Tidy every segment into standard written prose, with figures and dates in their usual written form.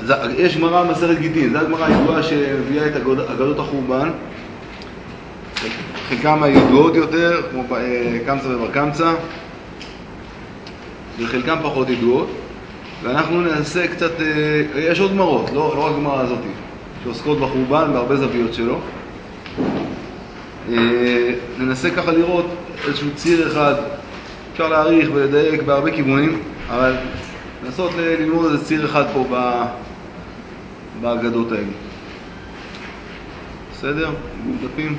יש גמרא מסכת גיטין, זו הגמרא הידועה שמביאה את אגדות החורבן. חלקם הידועות יותר, כמו קמצא ובר קמצא, וחלקם פחות ידועות. ואנחנו ננסה קצת, יש עוד גמרות, לא רק גמרא הזאת, שעוסקות בחורבן בהרבה זוויות שלו. ננסה ככה לראות איזשהו ציר אחד, אפשר להעריך ולדייק בהרבה כיוונים, אבל לנסות ללמוד איזה ציר אחד פה באגדות האלה. בסדר? דפים.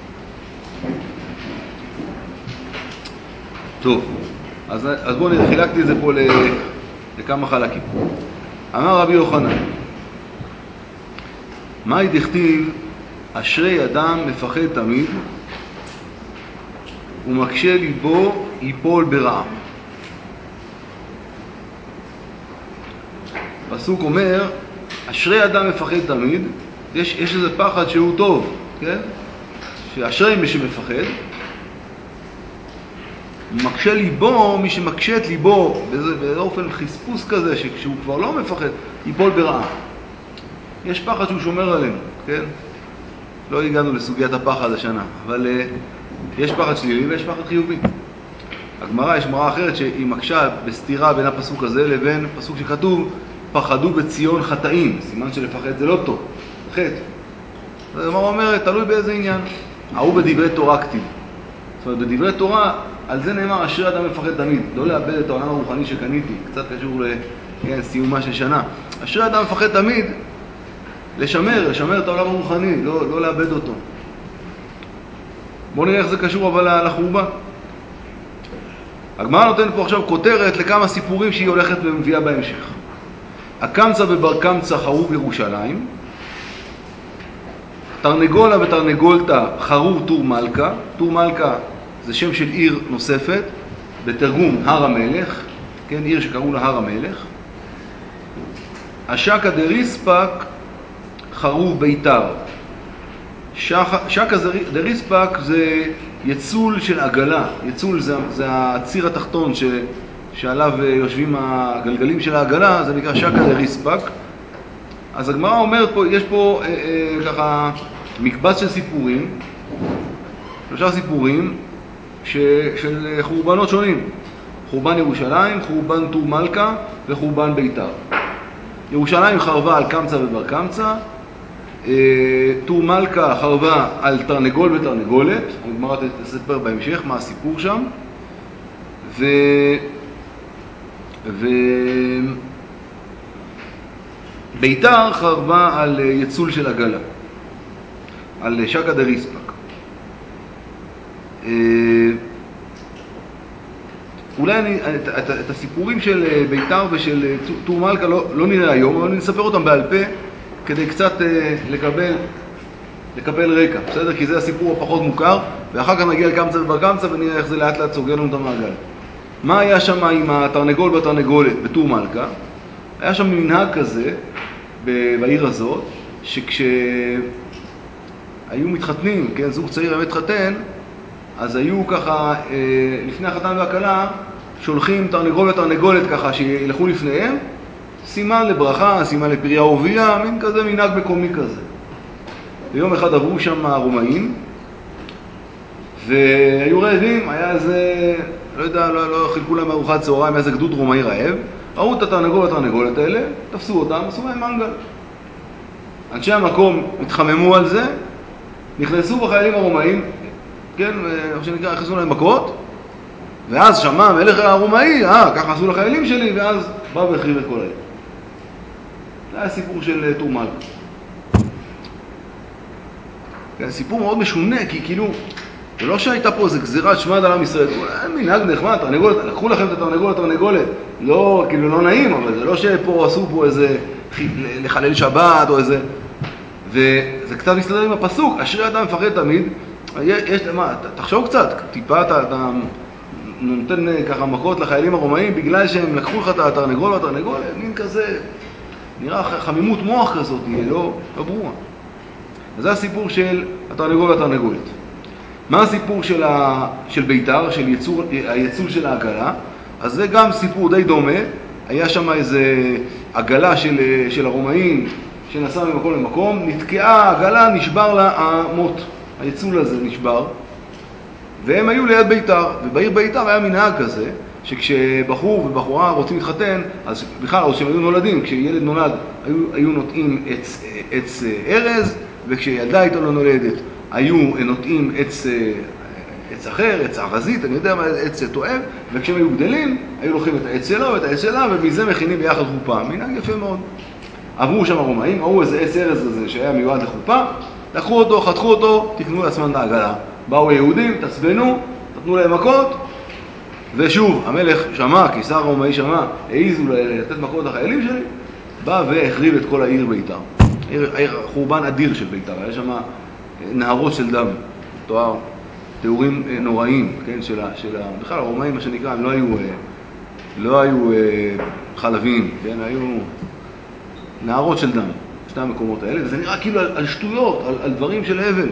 טוב, אז בואו חילקתי את זה פה לכמה חלקים. אמר רבי יוחנן, מה דכתיב אשרי אדם מפחד תמיד ומקשה ליבו ייפול ברעה. הפסוק אומר, אשרי אדם מפחד תמיד, יש איזה פחד שהוא טוב, כן? שאשרי מי שמפחד, מקשה ליבו, מי שמקשה את ליבו באופן חספוס כזה, שכשהוא כבר לא מפחד, ייפול ברעה. יש פחד שהוא שומר עלינו, כן? לא הגענו לסוגיית הפחד השנה, אבל יש פחד שלילי ויש פחד חיובי. הגמרא, יש גמרא אחרת שהיא מקשה בסתירה בין הפסוק הזה לבין פסוק שכתוב, פחדו בציון חטאים, סימן שלפחד זה לא טוב, חטא. אז הגמרא אומרת, תלוי באיזה עניין. ההוא בדברי תורה כתיב. זאת אומרת, בדברי תורה, על זה נאמר, אשרי אדם מפחד תמיד. לא לאבד את העולם הרוחני שקניתי, קצת קשור לסיומה של שנה. אשרי אדם מפחד תמיד, לשמר את העולם הרוחני, לא לאבד אותו. בואו נראה איך זה קשור אבל לחורבן. הגמרא נותנת פה עכשיו כותרת לכמה סיפורים שהיא הולכת ומביאה בהמשך. הקמצא ובר קמצא חרו בירושלים, תרנגולה ותרנגולתא חרו תור מלכה. תור מלכה זה שם של עיר נוספת, בתרגום הר המלך, כן, עיר שקראו לה הר המלך. השקה דריספק חרו ביתר. שקה דריספק זה יצול של עגלה. יצול זה הציר התחתון שעליו יושבים הגלגלים של העגלה, זה נקרא שקה דריספק. אז הגמרא אומרת פה, יש פה ככה מקבץ של סיפורים, 3 סיפורים של חורבנות שונים. חורבן ירושלים, חורבן תור מלכה וחורבן ביתר. ירושלים חרבה על קמצא ובר קמצא, תור מלכה חרבה על תרנגול ותרנגולת, הגמרא תספר בהמשך מה הסיפור שם, ביתר חרבה על יצול של עגלה, על שקה דריספק. אולי את הסיפורים של ביתר ושל תור מלכה לא נראה היום, אבל נספר אותם בעל פה כדי קצת לקבל רקע, בסדר? כי זה הסיפור הפחות מוכר, ואחר כך נגיע לקמצא ובר קמצא ונראה איך זה לאט לאט סוגר לנו את המעגל. מה היה שם עם התרנגול והתרנגולת בתור מלכה? היה שם מנהג כזה בעיר הזאת, שכשהיו מתחתנים, כן, זוג צעיר היה מתחתן, אז היו ככה, לפני החתן והכלה, שולחים תרנגול ותרנגולת ככה שילכו לפניהם, סימן לברכה, סימן לפריה ורבייה, מין כזה מנהג מקומי כזה. ויום אחד עברו שם הרומאים, והיו רעבים, היה איזה, לא יודע, לא חילקו להם ארוחת צהריים, איזה גדוד רומאי רעב, ראו את התרנגול והתרנגולת האלה, תפסו אותם, עשו להם מנגל. אנשי המקום התחממו על זה, נכנסו בחיילים הרומאים, כן, מה שנקרא, הכנסו להם מכות, ואז שמע המלך הרומאי, ככה עשו לחיילים שלי, ואז בא והחריב את כל העיר. זה היה סיפור של תור מלכה. זה סיפור מאוד משונה, כי כאילו, זה לא שהייתה פה איזו גזירת שמד על עם ישראל, מנהג נחמד, תרנגולת, לקחו לכם את התרנגולת, לא, כאילו לא נעים, אבל זה לא שפה עשו פה איזה לחלל שבת או איזה, וזה קצת מסתדר עם הפסוק, אשרי אדם מפחד תמיד, תחשוב קצת, טיפה אתה נותן ככה מכות לחיילים הרומאים, בגלל שהם לקחו לך את התרנגול והתרנגולת, מין כזה, נראה חמימות מוח כזאת, לא ברורה. אז זה הסיפור של התרנגול והתרנגולת. מה הסיפור של ביתר, של היצול של העגלה? אז זה גם סיפור די דומה. היה שם איזה עגלה של הרומאים שנסע ממקום למקום, נתקעה העגלה, נשבר לה המוט, היצול הזה נשבר, והם היו ליד ביתר, ובעיר ביתר היה מנהג כזה, שכשבחור ובחורה רוצים להתחתן, אז בכלל, או שהם היו נולדים, כשילד נולד, היו נוטעים עץ ארז, וכשילדה הייתה לא נולדת, היו נוטעים עץ אחר, עץ ארזית, אני יודע מה, עץ תואב, וכשהם היו גדלים, היו לוקחים את העץ שלו ואת העץ שלה, ומזה מכינים ביחד חופה. מנהג יפה מאוד. עברו שם הרומאים, ראו איזה עץ ארז הזה שהיה מיועד לחופה, לקחו אותו, חתכו אותו, תקנו לעצמם את העגלה. באו היהודים, תצבנו, נתנו להם מכות, ושוב, המלך שמע, קיסר הרומאי שמע, העיזו לתת מכות לחיילים שלי, בא והחריב את כל העיר ביתר. חורבן אדיר של ביתר, היה שם נהרות של דם, תיאורים נוראים, כן, בכלל הרומאים, מה שנקרא, הם לא היו חלבים, כן, היו נהרות של דם, שתי המקומות האלה, וזה נראה כאילו על שטויות, על דברים של הבל.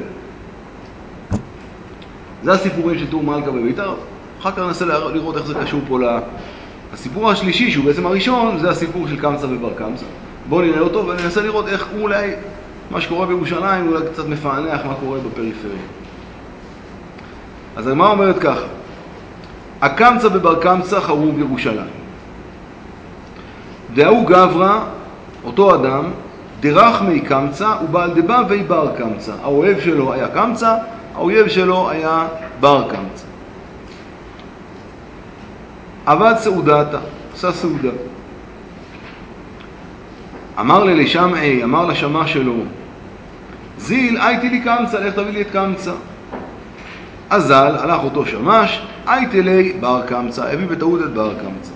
זה הסיפורים של תור מלכה בביתר. אחר כך ננסה לראות איך זה קשור פה הסיפור השלישי, שהוא בעצם הראשון, זה הסיפור של קמצא ובר קמצא. בואו נראה אותו וננסה לראות איך הוא אולי, מה שקורה בירושלים, אולי קצת מפענח מה קורה בפריפריה. אז הגמרא אומרת ככה, הקמצא ובר קמצא חרו בירושלים. דאו גברא, אותו אדם, דרך מי קמצא ובעל דבא וי בר קמצא. האוהב שלו היה קמצא, האויב שלו היה בר קמצא. עבד סעודתה, עשה סעודה. אמר לשמעי, אמר לשמה שלו, זיל, הייתי לי קמצא, לך תביא לי את קמצא. אזל, הלך אותו שמש, הייתי לי בר קמצא, הביא בטעות את בר קמצא.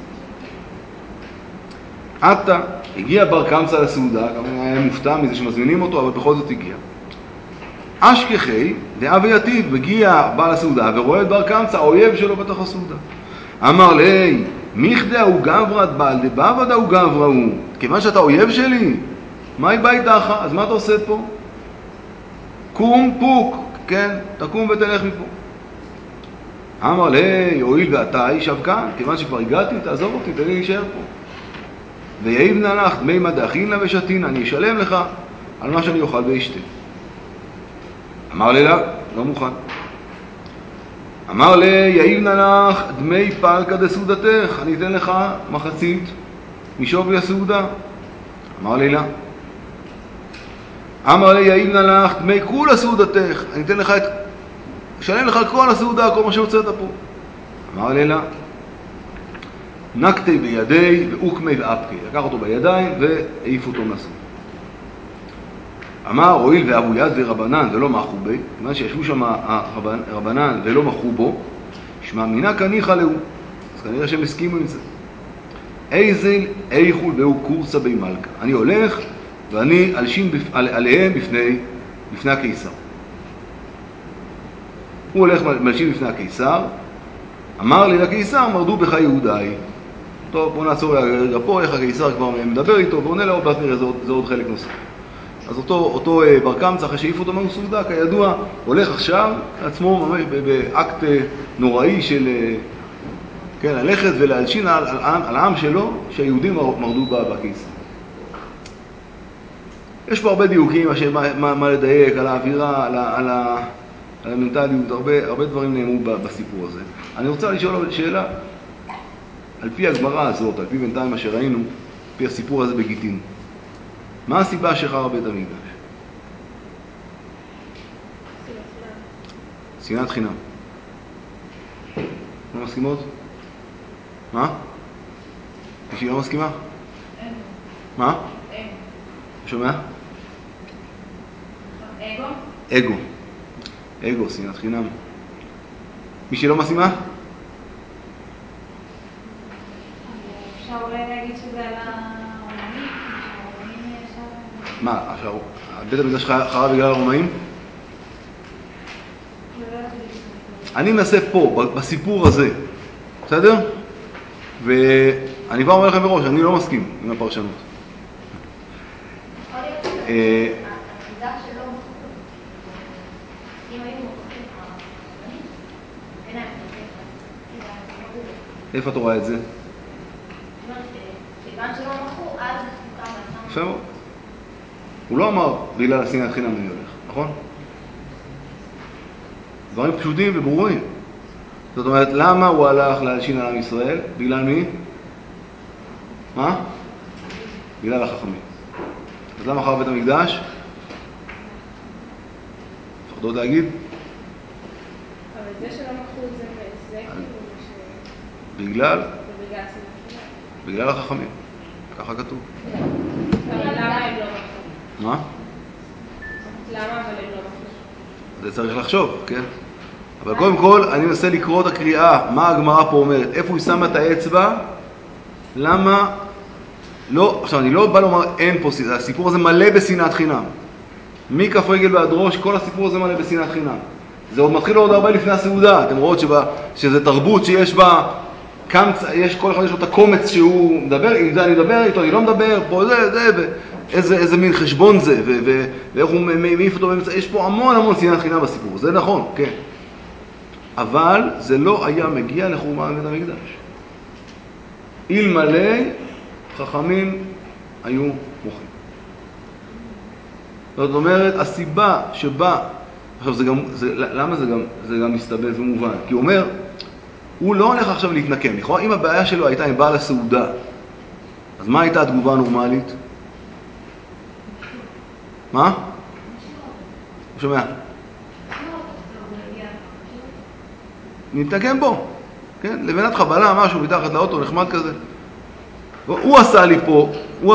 עתה, הגיע בר קמצא לסעודה, כמובן היה מופתע מזה שמזמינים אותו, אבל בכל זאת הגיע. אשכחי, דאבי יתיב, מגיע בעל הסעודה ורואה את בר קמצא, האויב שלו בתוך הסעודה. אמר לי, מיכדה הוא גברא בעל דבא ודא הוא גברא הוא. כיוון שאתה אויב שלי, מה היא בית דחה? אז מה אתה עושה פה? קום פוק, כן, תקום ותלך מפה. אמר לי, הואיל ואתה ישב כאן, כיוון שכבר הגעתי, תעזוב אותי, תן לי להישאר פה. ויעיבנה לך דמי מדחין ושתין, אני אשלם לך על מה שאני אוכל ואשתה. אמר לי, לא מוכן. אמר לי, יעיבנה לך דמי פלקא דסעודתך, אני אתן לך מחצית משווי הסעודה. אמר לי, אמר לי, יעיבנה לך דמי כולה סעודתך, אני אתן לך אשלם לך כל הסעודה, כל מה שהוצאת פה. אמר לי, נקטי בידי ואוקמי ואפקי, לקח אותו בידיים והעיף אותו מהסעודה. אמר, הואיל ואבו יד ורבנן ולא מחו בי, כיוון שישבו שם הרבנן ולא מחו בו, שמע מינה כניחא להו, אז כנראה שהם הסכימו עם זה. איזיל איכול והוא קורסה בי מלכה, אני הולך ואני אלשין עליהם בפני הקיסר. הוא הולך מלשין בפני הקיסר, אמר לי לקיסר, מרדו בך יהודאי. טוב, בוא נעצור רגע פה, איך הקיסר כבר מדבר איתו, ועונה לו, באת נראה, זה עוד חלק נוסף. אז אותו בר קמצא, אחרי שהעיף אותו מהסעודה, כידוע, הולך עכשיו עצמו ממש באקט נוראי של, כן, ללכת ולהלשין על העם שלו, שהיהודים מרדו בקיסר. יש פה הרבה דיוקים, מה לדייק, על האווירה, על המנטליות, הרבה דברים נאמרו בסיפור הזה. אני רוצה לשאול שאלה, על פי הגמרא הזאת, על פי בינתיים מה שראינו, על פי הסיפור הזה בגיטין, מה הסיבה שחרב בית המקדש? שנאת חינם. לא מסכימות? מה? מישהי לא מסכימה? אין. מה? אין. שומע? אגו? אגו, שנאת חינם. מישהי לא מסכימה? אפשר אולי להגיד שזה על הרומאים? הרומאים ישר... מה, עכשיו, בית המקדש חרב בגלל הרומאים? אני מנסה פה, בסיפור הזה, בסדר? ואני כבר אומר לכם בראש, אני לא מסכים עם הפרשנות. יכול להיות שהעמדה שלו מחור. אם היו מוכרחים הרומאים, אין להם איפה אתה רואה את זה? כיוון שלא מחור, אז יפה מאוד. הוא לא אמר בגלל השנאת חינם אני הולך, נכון? דברים פשוטים וברורים. זאת אומרת, למה הוא הלך להלשין על עם ישראל? בגלל מי? מה? בגלל החכמים. אז למה חרב בית המקדש? פחדות להגיד? אבל זה שלא מכרו את זה, זה כאילו בגלל? ובגלל בגלל החכמים. ככה כתוב. אבל למה הם לא מכרו? מה? למה אבל הם לא מכרו? זה צריך לחשוב, כן? אבל קודם כל, אני מנסה לקרוא את הקריאה, מה הגמרא פה אומרת, איפה הוא שמה את האצבע, למה, לא, עכשיו אני לא בא לומר אין פה, הסיפור הזה מלא בשנאת חינם. מכף רגל ועד ראש, כל הסיפור הזה מלא בשנאת חינם. זה עוד מתחיל עוד הרבה לפני הסעודה, אתם רואות שזה תרבות שיש בה, כל אחד יש לו את הקומץ שהוא מדבר, עם זה אני מדבר איתו, אני לא מדבר, פה איזה מין חשבון זה, ואיך הוא מעיף אותו באמצע, יש פה המון שנאת חינם בסיפור, זה נכון, כן. אבל זה לא היה מגיע לחורבן בית המקדש. אלמלא חכמים היו מוחים. זאת אומרת, הסיבה שבה, עכשיו למה זה גם מסתבר ומובן? כי הוא אומר, הוא לא הולך עכשיו להתנקם. לכאורה, אם הבעיה שלו הייתה עם בעל הסעודה, אז מה הייתה התגובה הנורמלית? מה? הוא שומע? נתנקם בו, כן? לבנת חבלה, משהו מתחת לאוטו, נחמד כזה. הוא עשה לי פה,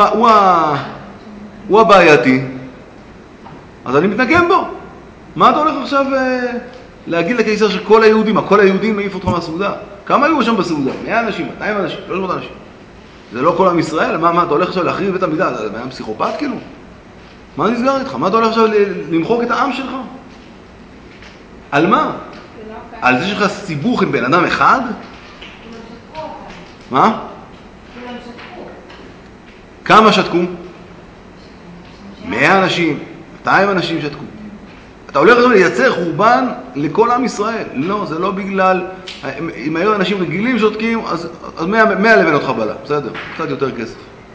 הוא הבעייתי, אז אני מתנקם בו. מה אתה הולך עכשיו להגיד לקיסר שכל היהודים, כל היהודים מעיף אותך מהסעודה? כמה היו שם בסעודה? 100 אנשים, 200 אנשים, 300 אנשים. זה לא כל עם ישראל? מה, אתה הולך עכשיו להחריב את המקדש? אתה היה פסיכופת כאילו? מה נסגר איתך? מה אתה הולך עכשיו למחוק את העם שלך? על מה? על זה שלך סיבוך עם בן אדם אחד? מה? כמה שתקו? 100 אנשים, 200 אנשים שתקו. אתה הולך עכשיו לייצר חורבן לכל עם ישראל. לא, זה לא בגלל, אם היו אנשים רגילים שותקים, אז 100 לבנות חבלה, בסדר, קצת יותר כסף.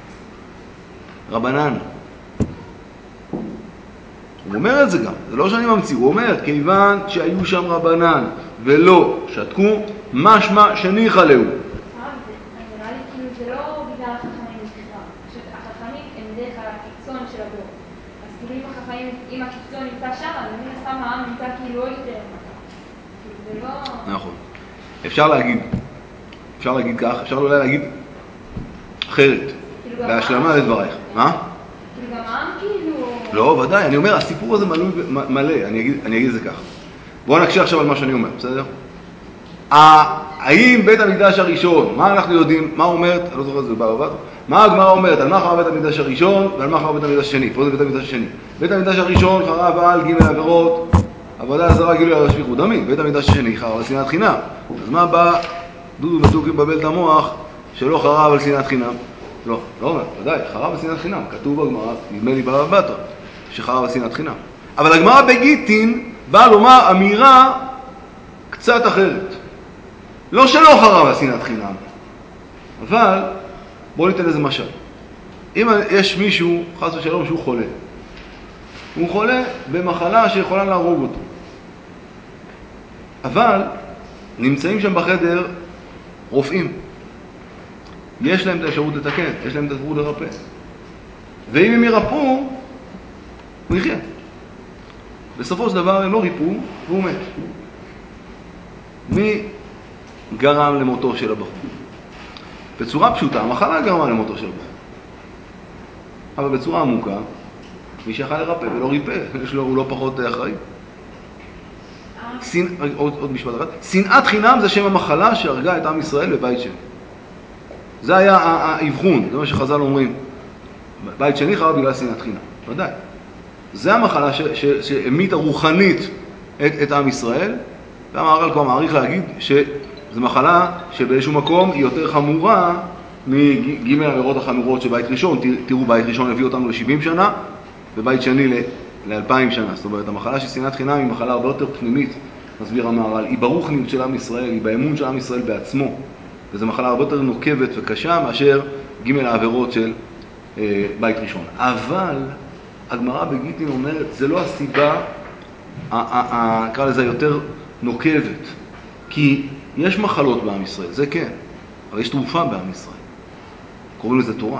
רבנן. הוא אומר את זה גם, זה לא שאני ממציא, הוא אומר, כיוון שהיו שם רבנן ולא שתקו, משמע שניחא להו. נראה לי כאילו זה לא בגלל החכמים בכלל. החכמים הם דרך הקיצון של הדור. אז כאילו אם הקיצון נמצא שם, אז מן הסתם העם נמצא כאילו עוד יותר מכה. זה לא... נכון. אפשר להגיד כך, אפשר אולי להגיד אחרת, בהשלמה לדברייך. מה? כאילו גם העם כאילו... לא, ודאי, אני אומר, הסיפור הזה מלא, אני אגיד את זה ככה. בואו נקשיב עכשיו על מה שאני אומר, בסדר? האם בית המקדש הראשון, מה אנחנו יודעים, מה אומרת, אני לא זוכר את זה בבא בתרא, מה הגמרא אומרת, על מה חרב בית המקדש הראשון ועל מה חרב בית המקדש השני? פה זה בית המקדש השני. בית המקדש הראשון חרב על ג' עבירות, עבודה זרה, גילוי עריות שפיכות דמים. בית המקדש השני חרב על שנאת חינם. אז מה בא דודו ותוכי מבלבל את המוח שלא חרב על שנאת חינם? לא אומר, ודאי, חרב על שנאת חינם. כתוב בגמרא, נדמה לי בבא בתרא, שחרב על שנאת חינם. אבל הגמרא בגיטין באה לומר אמירה קצת אחרת. לא שלא חרב על שנאת חינם, אבל בואו ניתן איזה משל. אם יש מישהו, חס ושלום, שהוא חולה, הוא חולה במחלה שיכולה להרוג אותו, אבל נמצאים שם בחדר רופאים, יש להם את האפשרות לתקן, יש להם את האפשרות לרפא, ואם הם ירפאו, הוא יחיה. בסופו של דבר הם לא ריפאו והוא מת. מי גרם למותו של הבחור? בצורה פשוטה, המחלה גרמה למותו של הבחור. אבל בצורה עמוקה, מי שיכל לרפא ולא ריפא, הוא לא פחות אחראי. עוד משפט אחד. שנאת חינם זה שם המחלה שהרגה את עם ישראל בבית שני. זה היה האבחון, זה מה שחז"ל אומרים. בית שני חרב בגלל שנאת חינם, ודאי. זה המחלה שהמיתה רוחנית את עם ישראל, והמהר"ל כבר מעריך להגיד שזו מחלה שבאיזשהו מקום היא יותר חמורה מג' העבירות החמורות של בית ראשון. תראו, בית ראשון הביא אותנו ל-70 שנה, ובית שני ל-2000 שנה. זאת אומרת, המחלה של שנאת חינם היא מחלה הרבה יותר פנימית, מסביר המהר"ל. היא ברוחניות של עם ישראל, היא באמון של עם ישראל בעצמו. וזו מחלה הרבה יותר נוקבת וקשה מאשר ג' העבירות של בית ראשון. אבל הגמרא בגיטין אומרת, זה לא הסיבה, נקרא לזה יותר נוקבת. כי יש מחלות בעם ישראל, זה כן, אבל יש תרופה בעם ישראל. קוראים לזה תורה,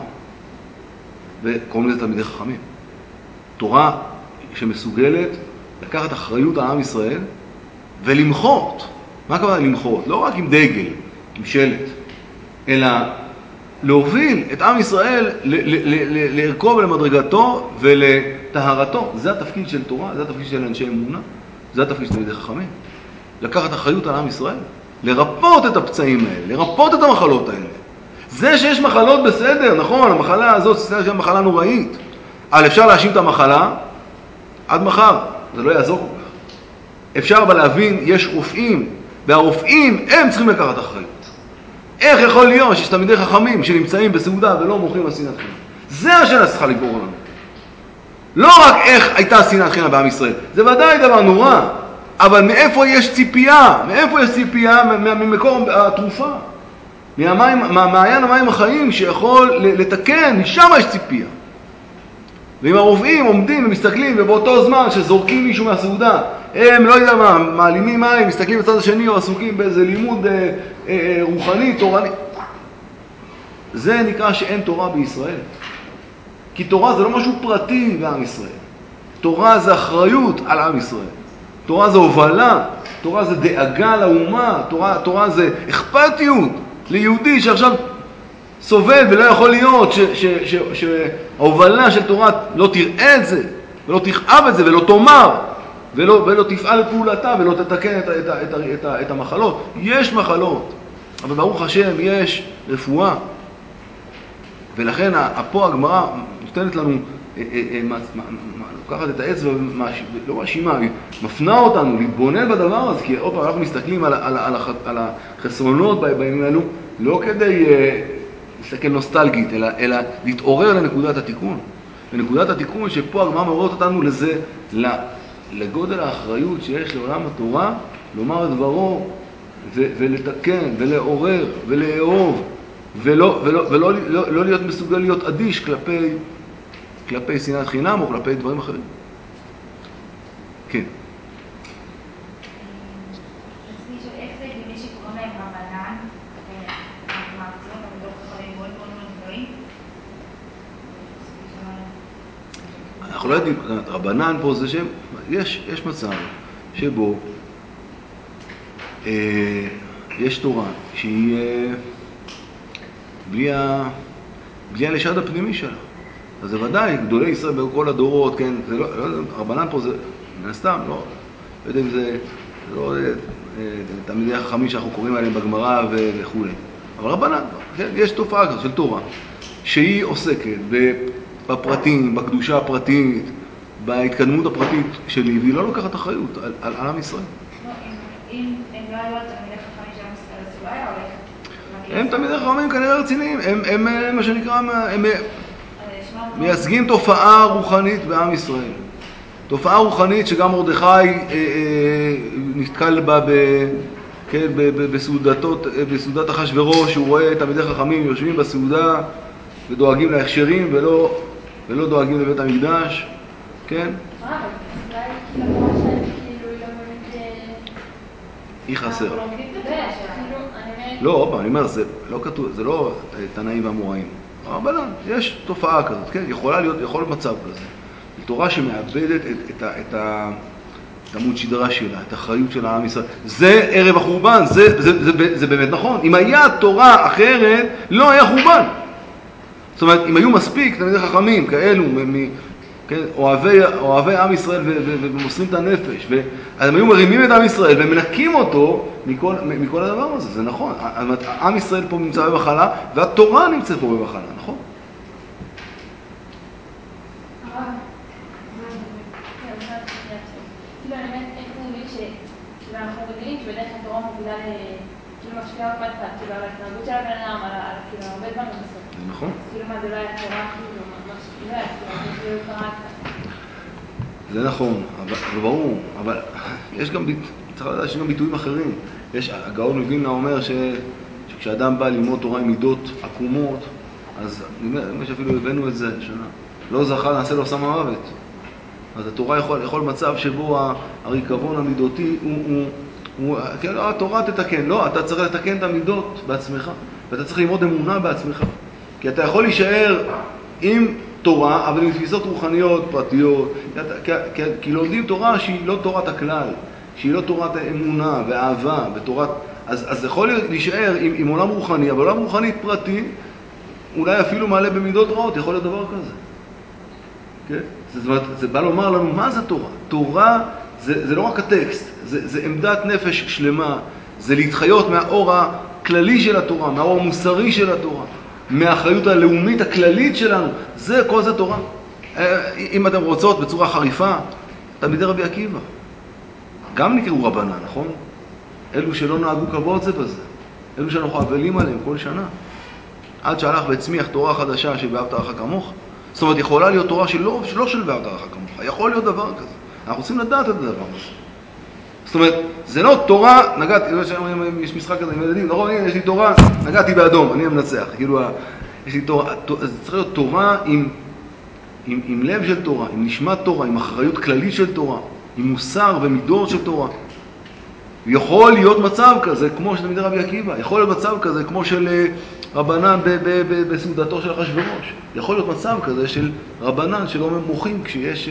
וקוראים לזה תלמידי חכמים. תורה שמסוגלת לקחת אחריות על עם ישראל ולמחות. מה הכוונה למחות? לא רק עם דגל, עם שלט, אלא להוביל את עם ישראל לרכוב למדרגתו ולטהרתו. זה התפקיד של תורה, זה התפקיד של אנשי אמונה, זה התפקיד של תלמידי חכמים. לקחת אחריות על עם ישראל, לרפות את הפצעים האלה, לרפות את המחלות האלה. זה שיש מחלות בסדר, נכון, המחלה הזאת היא מחלה נוראית, אבל אפשר להאשים את המחלה עד מחר, זה לא יעזור כל כך. אפשר אבל להבין, יש רופאים, והרופאים הם צריכים לקחת אחריות. איך יכול להיות שיש תלמידי חכמים שנמצאים בסעודה ולא מוכרים על שנאת חינם? זה השאלה שצריכה לגבור לנו. לא רק איך הייתה שנאת חינם בעם ישראל, זה ודאי דבר נורא, אבל מאיפה יש ציפייה? מאיפה יש ציפייה? ממקור התרופה. מעיין המים החיים שיכול לתקן, משם יש ציפייה. ואם הרופאים עומדים ומסתכלים, ובאותו זמן שזורקים מישהו מהסעודה, הם לא יודע מה, מעלימים מים, מסתכלים בצד השני או עסוקים באיזה לימוד רוחני, תורני. זה נקרא שאין תורה בישראל. כי תורה זה לא משהו פרטי בעם ישראל. תורה זה אחריות על עם ישראל. תורה זה הובלה, תורה זה דאגה לאומה, תורה זה אכפתיות ליהודי שעכשיו סובל, ולא יכול להיות שההובלה של תורה לא תראה את זה, ולא תכאב את זה, ולא תאמר, ולא תפעל לפעולתה, ולא תתקן את המחלות. יש מחלות, אבל ברוך השם יש רפואה. ולכן פה הגמרא נותנת לנו, לוקחת את האצבע, לא מאשימה, היא מפנה אותנו להתבונן בדבר הזה, כי עוד פעם אנחנו מסתכלים על החסרונות בימים האלו, לא כדי להסתכל נוסטלגית, אלא להתעורר לנקודת התיקון. ונקודת התיקון שפה הגמרא מעוררת אותנו לזה, לגודל האחריות שיש לעולם התורה, לומר את דברו, ולתקן, ולעורר, ולאהוב, ולא להיות מסוגל להיות אדיש כלפי שנאת חינם או כלפי דברים אחרים. כן. איך זה למי שקוראים להם רבנן, ומעצימים אותם בתוך חכמים מאוד מאוד מאוד גדולים? אנחנו לא יודעים, רבנן פה זה שם, יש מצב שבו יש תורה שהיא בלי הלשד הפנימי שלה. אז זה ודאי, גדולי ישראל בכל הדורות, כן, זה לא, רבנן פה זה, מן הסתם, לא יודע אם זה לא תלמידי החכמים שאנחנו קוראים עליהם בגמרא וכו'. אבל רבנן, כן, יש תופעה כזאת של תורה, שהיא עוסקת בפרטים, בקדושה הפרטית, בהתקדמות הפרטית שלי, והיא לא לוקחת אחריות על עם ישראל. אם הם לא היו תלמידי חכמים של עם ישראל, זה לא היה הולך. הם תלמידי חכמים כנראה רציניים, הם מה שנקרא, הם מייצגים תופעה רוחנית בעם ישראל. תופעה רוחנית שגם מרדכי נתקל בה בסעודת אחשוורוש, שהוא רואה תלמידי חכמים יושבים בסעודה ודואגים להכשרים ולא דואגים לבית המקדש, כן? אבל אולי כאילו התורה שלהם כאילו היא לא באמת... היא חסר. אנחנו לומדים את זה, כאילו, אני... לא, אני אומר, זה לא כתוב, זה לא תנאים ואמוראים. אבל יש תופעה כזאת, כן? יכול להיות מצב כזה. תורה שמאבדת את עמוד שדרה שלה, את האחריות של העם ישראל. זה ערב החורבן, זה באמת נכון. אם היה תורה אחרת, לא היה חורבן. זאת אומרת, אם היו מספיק תלמידי חכמים כאלו, כן, אוהבי עם ישראל ומוסרים את הנפש, אז הם היו מרימים את עם ישראל ומנקים אותו מכל הדבר הזה, זה נכון. עם ישראל פה נמצא במחלה, והתורה נמצאת פה במחלה, נכון? כאילו, אני אומרת, איך זה מבין שאנחנו רגילים שבדרך כלל תורה מובילה כאילו משפיעה על פת, כאילו על ההתנהגות של הבן אדם, על כאילו הרבה דברים בסוף. זה נכון. כאילו מה, זה לא היה תורה, כאילו, ממש, לא היה, כאילו, זה לא קרה. זה נכון, זה ברור, אבל יש גם, צריך לדעת שיש גם ביטויים אחרים. הגאון מווילנה אומר שכשאדם בא ללמוד תורה עם מידות עקומות, אז אני אומר שאפילו הבאנו את זה שנה. לא זכה, נעשה לו סם המוות. אז התורה יכול מצב שבו הריקבון המידותי כן, לא, התורה תתקן. לא, אתה צריך לתקן את המידות בעצמך. ואתה צריך ללמוד אמונה בעצמך. כי אתה יכול להישאר עם תורה, אבל עם תפיסות רוחניות, פרטיות. כי לומדים תורה שהיא לא תורת הכלל, שהיא לא תורת אמונה ואהבה ותורת... אז יכול להישאר עם עולם רוחני, אבל עולם רוחני פרטי, אולי אפילו מעלה במידות רעות, יכול להיות דבר כזה. כן? זאת אומרת, זה בא לומר לנו, מה זה תורה? תורה זה לא רק הטקסט, זה עמדת נפש שלמה, זה להתחיות מהאור הכללי של התורה, מהאור המוסרי של התורה, מהאחריות הלאומית הכללית שלנו. כל זה תורה. אם אתם רוצות בצורה חריפה, תלמידי רבי עקיבא גם נקראו רבנן, נכון? אלו שלא נהגו כבוד זה בזה, אלו שאנחנו אבלים עליהם כל שנה, עד שהלך והצמיח תורה חדשה של ואהבת לרעך כמוך. זאת אומרת, יכולה להיות תורה שלא של ואהבת לרעך כמוך, יכול להיות דבר כזה. אנחנו רוצים לדעת את הדבר הזה. זאת אומרת, זה לא תורה, נגעתי, יש משחק כזה עם ילדים, נכון, הנה, יש לי תורה, נגעתי באדום, אני המנצח. כאילו, יש לי תורה, זה צריך להיות תורה עם לב של תורה, עם נשמת תורה, עם אחריות כללית של תורה, עם מוסר ומידות של תורה. יכול להיות מצב כזה, כמו של תלמידי רבי עקיבא, יכול להיות מצב כזה, כמו של רבנן בסעודתו של אחשוורוש. יכול להיות מצב כזה של רבנן שלא מוחים כשיש...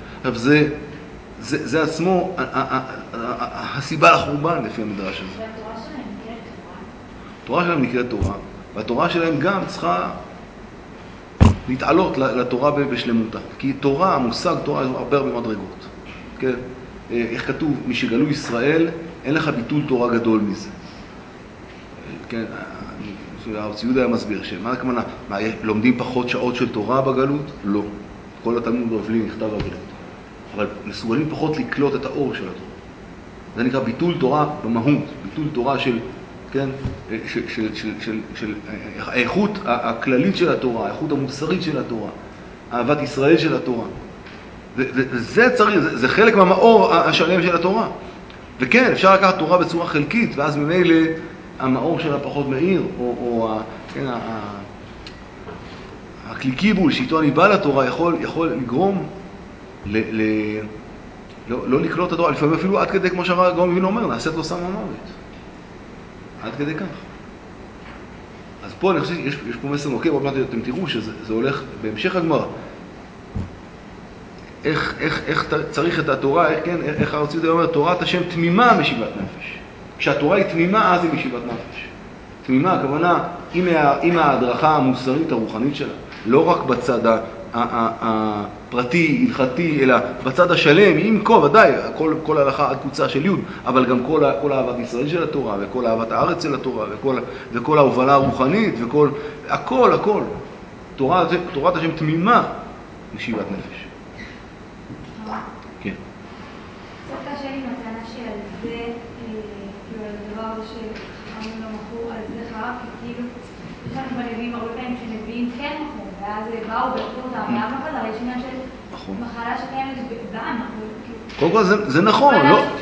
זה עצמו הסיבה לחורבן לפי המדרש הזה. והתורה שלהם נקראת תורה? התורה שלהם נקראת תורה, והתורה שלהם גם צריכה להתעלות לתורה בשלמותה. כי תורה, המושג תורה, יש הרבה מדרגות. כן? איך כתוב? מי שגלו ישראל, אין לך ביטול תורה גדול מזה. כן, הרב ציודה היה מסביר שמה הכוונה? לומדים פחות שעות של תורה בגלות? לא. כל התלמוד בבלי נכתב בגלות. אבל מסוגלים פחות לקלוט את האור של התורה. זה נקרא ביטול תורה במהות, ביטול תורה של, כן, של האיכות הכללית של התורה, האיכות המוסרית של התורה, אהבת ישראל של התורה. וזה צריך, זה חלק מהמאור השלם של התורה. וכן, אפשר לקחת תורה בצורה חלקית, ואז ממילא המאור שלה פחות מאיר, או כן, הקליקיבול שאיתו אני בא לתורה יכול לגרום לא לקלוט את התורה, לפעמים אפילו עד כדי, כמו שהרב הגאון מווילנה אומר, נעשית לו סם המוות. עד כדי כך. אז פה אני חושב שיש פה מסר נוקב, עוד מעט אתם תראו שזה הולך בהמשך הגמרא. איך צריך את התורה, איך הרב ציודה אומר, תורת השם תמימה משיבת נפש. כשהתורה היא תמימה, אז היא משיבת נפש. תמימה, הכוונה, עם ההדרכה המוסרית הרוחנית שלה, לא רק בצד הפרטי, הלכתי, אלא בצד השלם, עם ודאי, כל הלכה עד קוצה של יוד, אבל גם כל אהבת ישראל של התורה, וכל אהבת הארץ של התורה, וכל ההובלה הרוחנית, הכל. תורת השם תמימה משיבת נפש. כן. קצת קשה לי עם הטענה שעל זה, כאילו על הדבר הזה שחכמים לא מכרו, על זה חרב, כי כאילו, יש לנו בנביאים הרבה פעמים שנביאים כן מכרו, ואז באו ולקחו אותם, ואז מחד, הרי יש עניין של מחלה שקיימת בעם, קודם כל זה נכון,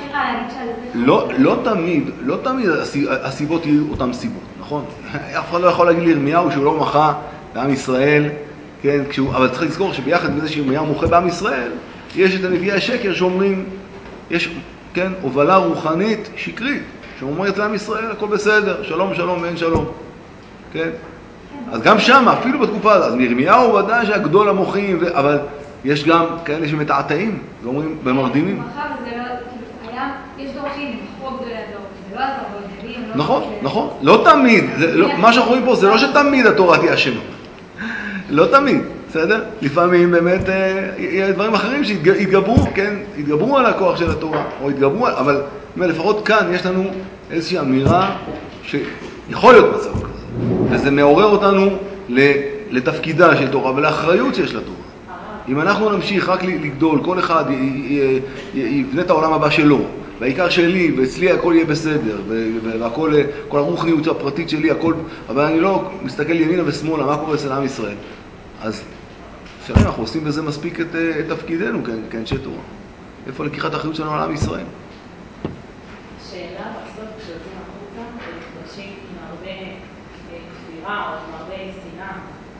לא תמיד הסיבות יהיו אותן סיבות, נכון? אף אחד לא יכול להגיד לירמיהו שהוא לא מחה בעם ישראל, כן, אבל צריך לזכור שביחד עם זה שירמיהו מוחה בעם ישראל, יש את הנביאי השקר שאומרים, יש, כן, הובלה רוחנית שקרית, שאומרת לעם ישראל, הכל בסדר, שלום שלום ואין שלום, כן? אז גם שם, אפילו בתקופה הזאת, אז מירמיהו ודאי שהגדול המוחים, אבל יש גם כאלה שמתעתעים, ואומרים, במרדימים. יש דורשים, מחרו גדולי הדור, זה לא עזר, נכון, לא תמיד, מה שאנחנו רואים פה זה לא שתמיד התורה תהיה אשמה, לא תמיד. בסדר? לפעמים באמת יהיו דברים אחרים שהתגברו, כן? התגברו על הכוח של התורה, או התגברו, אבל לפחות כאן יש לנו איזושהי אמירה שיכול להיות מצב כזה. וזה מעורר אותנו לתפקידה של תורה ולאחריות שיש לתורה. אם אנחנו נמשיך רק לגדול, כל אחד יבנה את העולם הבא שלו, והעיקר שלי, ואצלי הכל יהיה בסדר, והכל, כל הרוחניות הפרטית שלי, הכל, אבל אני לא מסתכל ימינה ושמאלה, מה קורה אצל עם ישראל? אז שאלה, אנחנו עושים בזה מספיק את תפקידנו, כאנשי תורה. איפה לקיחת האחריות שלנו על עם ישראל? השאלה בסוף כשיוצאים החוצה, ונפגשים עם הרבה כפירה או עם הרבה שנאה,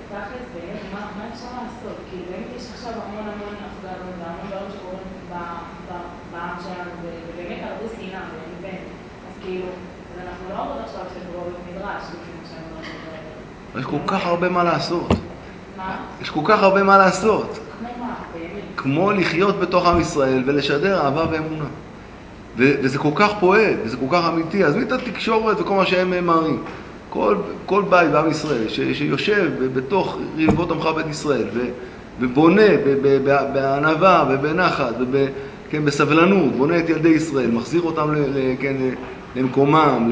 תכלס, באמת, מה אפשר לעשות? כי באמת יש עכשיו המון הפגנות והמון דברים שקורים בעם שלנו, ובאמת הרבה שנאה, אז כאילו, אז אנחנו לא עובד עכשיו שדרור במדרש, לפי מה שאני אומרת. יש כל כך הרבה מה לעשות. מה? יש כל כך הרבה מה לעשות. כמו מה, באמת? כמו לחיות בתוך עם ישראל ולשדר אהבה ואמונה. וזה כל כך פועל, וזה כל כך אמיתי. אז את התקשורת וכל מה שהם ממהרים. כל בית בעם ישראל שיושב בתוך רבבות עמך בית ישראל ובונה בענווה ובנחת בסבלנות, בונה את ילדי ישראל, מחזיר אותם למקומם,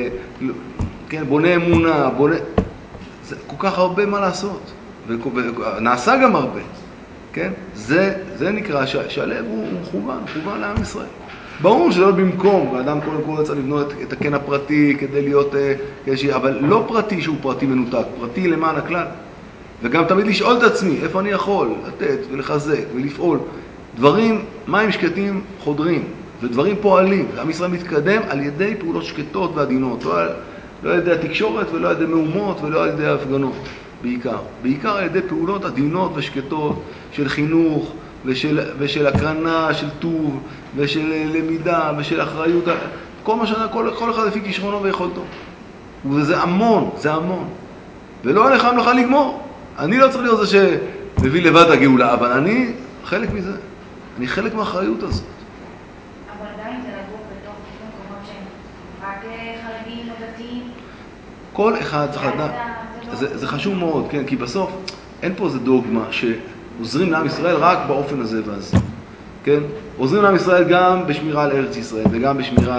בונה אמונה, זה כל כך הרבה מה לעשות, ונעשה גם הרבה, כן? זה נקרא שהלב הוא מכוון לעם ישראל. ברור שזה לא במקום, האדם קודם כל צריך לבנות את הקן הפרטי כדי להיות, אבל לא פרטי שהוא פרטי מנותק, פרטי למען הכלל. וגם תמיד לשאול את עצמי, איפה אני יכול לתת ולחזק ולפעול. דברים, מים שקטים חודרים, ודברים פועלים. עם ישראל מתקדם על ידי פעולות שקטות ועדינות, לא על ידי התקשורת ולא על ידי מהומות ולא על ידי ההפגנות, בעיקר על ידי פעולות עדינות ושקטות של חינוך, ושל הקרנה, של טוב, ושל למידה, ושל אחריות, כל מה שנה, כל אחד לפי כישרונו ויכולתו. וזה המון, זה המון. ולא עליך המלאכה לגמור. אני לא צריך להיות זה שמביא לבד הגאולה, אבל אני חלק מזה. אני חלק מהאחריות הזאת. אבל עדיין זה לגור בתוך מקומות שהם רק חרדים או דתיים? כל אחד צריך לדעת. זה חשוב מאוד, כן? כי בסוף אין פה איזה דוגמה שעוזרים לעם ישראל רק באופן הזה והזה. כן? עוזרים לעם ישראל גם בשמירה על ארץ ישראל, וגם בשמירה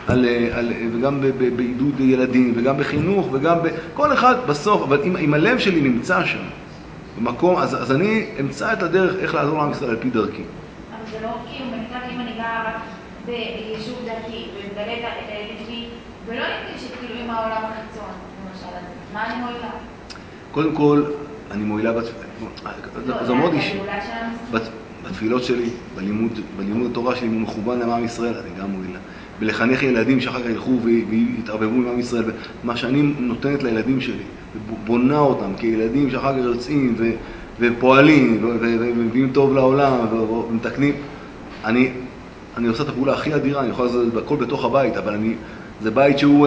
וגם בעידוד ילדים, וגם בחינוך, וגם כל אחד בסוף, אבל אם הלב שלי נמצא שם, במקום, אז אני אמצא את הדרך איך לעזור לעם ישראל על פי דרכי. אבל זה לא כאילו, אם אני גרה רק ביישוב דתי, ומגלה את הילדים שלי, ולא נפגשת כאילו עם העולם החיצון, למשל, מה אני מועילה? קודם כל, אני מועילה זה מאוד אישי. שלנו. בתפילות שלי, בלימוד התורה שלי, מכוון לעם ישראל, אני גם מועילה. ולחנך ילדים שאחר כך ילכו ויתערבבו עם עם ישראל. מה שאני נותנת לילדים שלי, ובונה אותם כילדים שאחר כך יוצאים ופועלים ומביאים טוב לעולם ומתקנים. אני עושה את הפעולה הכי אדירה, אני יכול לעשות את הכל בתוך הבית, אבל זה בית שהוא,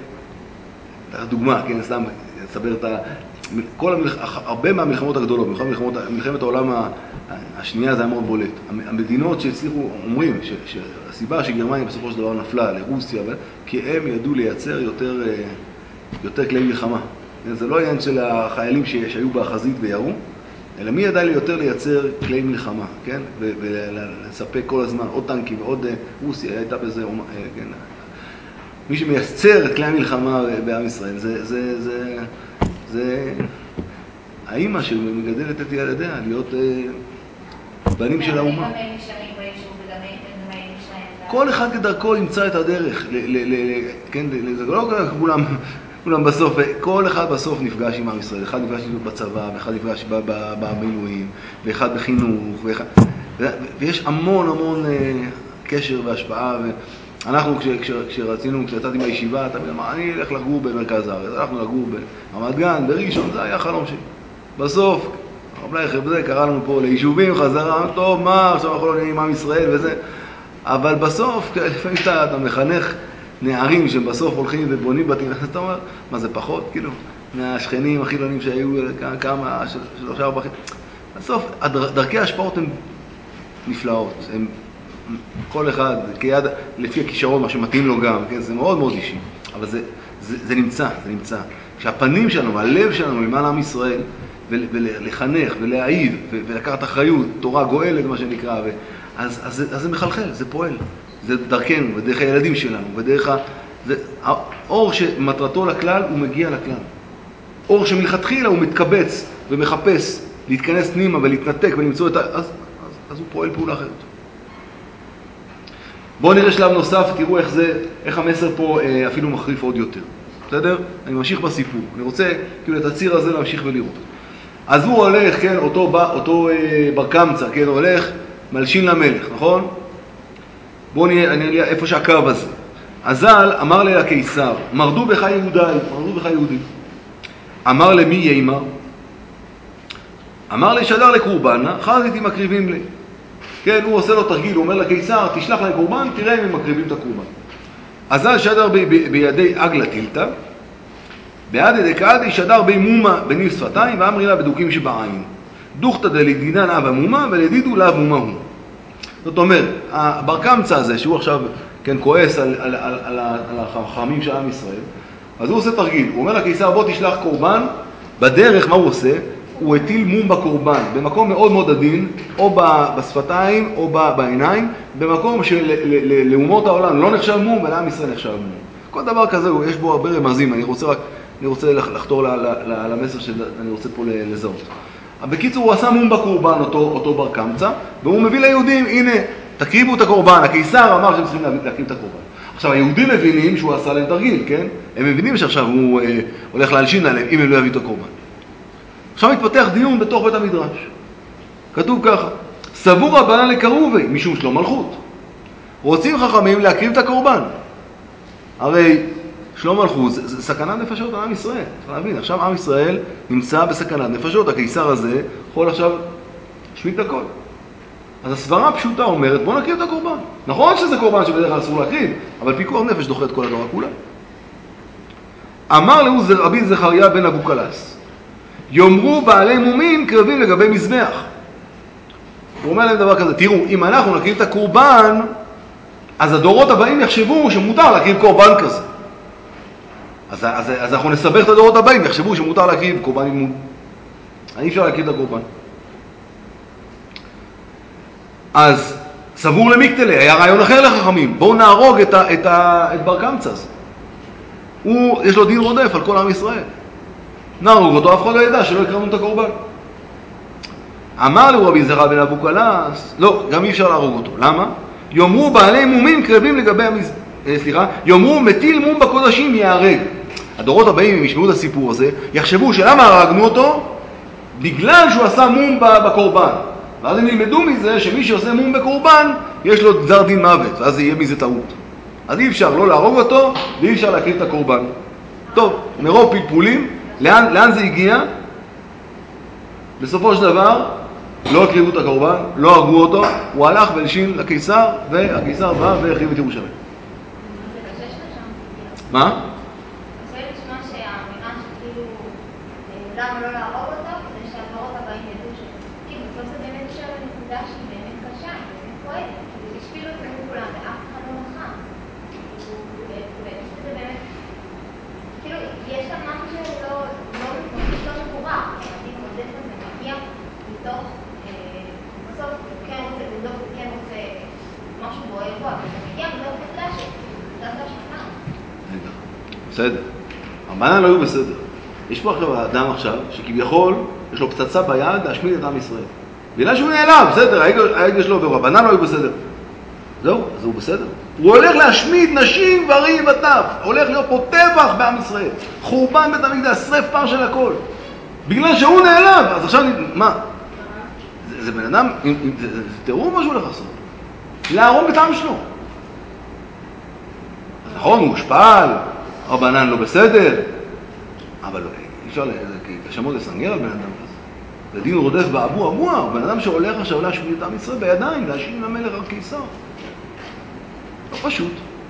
דוגמה, כן, סתם, אסבר את הרבה מהמלחמות הגדולות, מלחמת העולם השנייה זה היה מאוד בולט. המדינות שהצליחו, אומרים שהסיבה שגרמניה בסופו של דבר נפלה לרוסיה, כי הם ידעו לייצר יותר כלי מלחמה. זה לא עניין של החיילים שהיו בחזית וירו, אלא מי ידע יותר לייצר כלי מלחמה, כן? ולספק כל הזמן עוד טנקים ועוד, רוסיה הייתה בזה, כן? מי שמייצר את כלי המלחמה בעם ישראל, זה האמא שמגדלת את ילדיה להיות בנים של האומה. כל אחד כדרכו ימצא את הדרך, כן, זה לא כולם בסוף, כל אחד בסוף נפגש עם עם ישראל, אחד נפגש בצבא, ואחד נפגש במילואים, ואחד בחינוך, ויש המון קשר והשפעה, אנחנו כשיצאתי מהישיבה, תמיד אמר, אני אלך לגור במרכז הארץ, הלכנו לגור ברמת גן, בראשון, זה היה חלום שלי. בסוף, רבי חבזה, קרא לנו פה ליישובים, חזרה, טוב, מה, עכשיו אנחנו לא נהיים עם ישראל וזה, אבל בסוף, לפעמים אתה מחנך נערים שבסוף הולכים ובונים בתים, אתה אומר, מה זה פחות, כאילו, מהשכנים החילונים שהיו כמה, שלושה ארבעה, בסוף, דרכי ההשפעות הן נפלאות, הן כל אחד, כיד, לפי הכישרון, מה שמתאים לו גם, כן? זה מאוד מאוד אישי, אבל זה נמצא. כשהפנים שלנו, הלב שלנו למען עם ישראל, ולחנך ולהעיד ולקחת אחריות, תורה גואלת מה שנקרא, אז זה מחלחל, זה פועל. זה דרכנו, ודרך הילדים שלנו, ודרך האור שמטרתו לכלל, הוא מגיע לכלל. אור שמלכתחילה הוא מתקבץ ומחפש להתכנס פנימה ולהתנתק ולמצוא את אז הוא פועל פעולה אחרת. בואו נראה שלב נוסף, תראו איך המסר פה אפילו מחריף עוד יותר. בסדר? אני ממשיך בסיפור. אני רוצה כאילו את הציר הזה להמשיך ולראות. אז הוא הולך, כן, אותו בר קמצא, כן, הולך, מלשין למלך, נכון? בואו נראה איפה שהקו הזה. הזל אמר לי לקיסר, מרדו בך יהודי. אמר למי יימר? אמר לי שדר לקורבן, חזיתי מקריבים לי. כן, הוא עושה לו תרגיל, הוא אומר לקיסר, תשלח להם קורבן, תראה אם הם מקריבים את הקורבן. אזל שדר בידי אגלה טילתא, ביד ידי קעדי שדר בי מומה בניב שפתיים, ואמרי לה בדוקים שבעין. דוכתא דלדינן אב המומה, ולדידו לאו מומה הוא. זאת אומרת, הבר קמצא הזה, שהוא עכשיו כן, כועס על החכמים של עם ישראל, אז הוא עושה תרגיל. הוא אומר לקיסר, בוא תשלח קורבן, בדרך מה הוא עושה? הוא הטיל מום בקורבן, במקום מאוד מאוד עדין, או בשפתיים או בעיניים, במקום שלאומות העולם לא נחשב מום, ולעם ישראל נחשב מום. כל דבר כזה, יש בו הרבה רמזים, אני רוצה לחתור למסר שאני רוצה פה לזהות. בקיצור, הוא עשה מום בקורבן, אותו בר קמצא, והוא מביא ליהודים, הנה, תקריבו את הקורבן, הקיסר אמר שהם צריכים להקריב את הקורבן. עכשיו, היהודים מבינים שהוא עשה להם תרגיל, כן? הם מבינים שעכשיו הוא הולך להלשין עליהם, אם הם לא יביאו את הקורבן. עכשיו מתפתח דיון בתוך בית המדרש. כתוב ככה, סבור רבנן לקרובי, משום שלום מלכות. רוצים חכמים להקריב את הקורבן. הרי שלום מלכות זה סכנת נפשות על עם ישראל. צריך להבין, עכשיו עם ישראל נמצא בסכנת נפשות. הקיסר הזה יכול עכשיו להשמיד את הכל. אז הסברה הפשוטה אומרת, בוא נקריב את הקורבן. נכון שזה קורבן שבדרך כלל אסור להקריב, אבל פיקוח נפש דוחה את כל התורה כולה. אמר לו רבי זכריה בן אבוקלס, יאמרו בעלי מומים קרבים לגבי מזבח. הוא אומר להם דבר כזה, תראו, אם אנחנו נקריב את הקורבן, אז הדורות הבאים יחשבו שמותר להקריב קורבן כזה. אז אנחנו נסבך את הדורות הבאים, יחשבו שמותר להקריב קורבן עם מום. אי אפשר להקריב את הקורבן. אז סבור למקטלה, היה רעיון אחר לחכמים, בואו נהרוג את בר קמצא הזה. יש לו דין רודף על כל עם ישראל. נהרוג אותו, אף אחד לא ידע שלא יקרבנו את הקורבן. אמר לו רבי זכריה בן אבוקלס, לא, גם אי אפשר להרוג אותו. למה? יאמרו בעלי מומים קרבים לגבי יאמרו מטיל מום בקודשים יהרג. הדורות הבאים, אם ישמעו את הסיפור הזה, יחשבו שלמה הרגנו אותו? בגלל שהוא עשה מום בקורבן. ואז הם ילמדו מזה שמי שעושה מום בקורבן, יש לו גזר דין מוות, ואז יהיה מזה טעות. אז אי אפשר לא להרוג אותו, ואי אפשר להקריב את הקורבן. טוב, מרוב פלפולים, לאן זה הגיע? בסופו של דבר, לא הקריבו את הקורבן, לא הרגו אותו, הוא הלך והלשין לקיסר, והקיסר בא והחריב את ירושלים. מה? אני חושבת לשמוע שהאמירה שכאילו, למה לא להרוג אותו, כדי שהדורות הבאים ידעו שכאילו, בסוף זה באמת יושב לנקודה שהיא באמת קשה, היא באמת כואבת, כדי שהשפילו את כולם ואף אחד לא מחה. זה באמת, כאילו, יש שם משהו שלא מבורח, אני חושבת שזה מגיע מתוך, בסוף הוא כן רוצה לדוף, הוא כן רוצה משהו בוער בו, אבל זה מגיע מתוך בקלשת, זה השכנה. בסדר. הרבנן לא היו בסדר. יש פה עכשיו אדם עכשיו, שכביכול יש לו פצצה ביד להשמיד את עם ישראל. בגלל שהוא נעלם, בסדר, ההגה שלו והרבנן לא היו בסדר. זהו, אז הוא בסדר. הוא הולך להשמיד נשים, גברים וטף. הולך להיות פה טבח בעם ישראל. חורבן בית המקדש, שרפה של הכל. בגלל שהוא נעלם, אז עכשיו, מה? זה בן אדם, תראו מה שהוא הולך לעשות. להרוג את העם שלו. נכון, הוא הושפל, הרבנן לא בסדר, אבל אי אפשר כשמות לסנגר על בן אדם כזה. זה דין רודף באבו אבוה, בן אדם שהולך עכשיו להשמיד את עם ישראל בידיים, להשמיד למלך הקיסר. לא פשוט.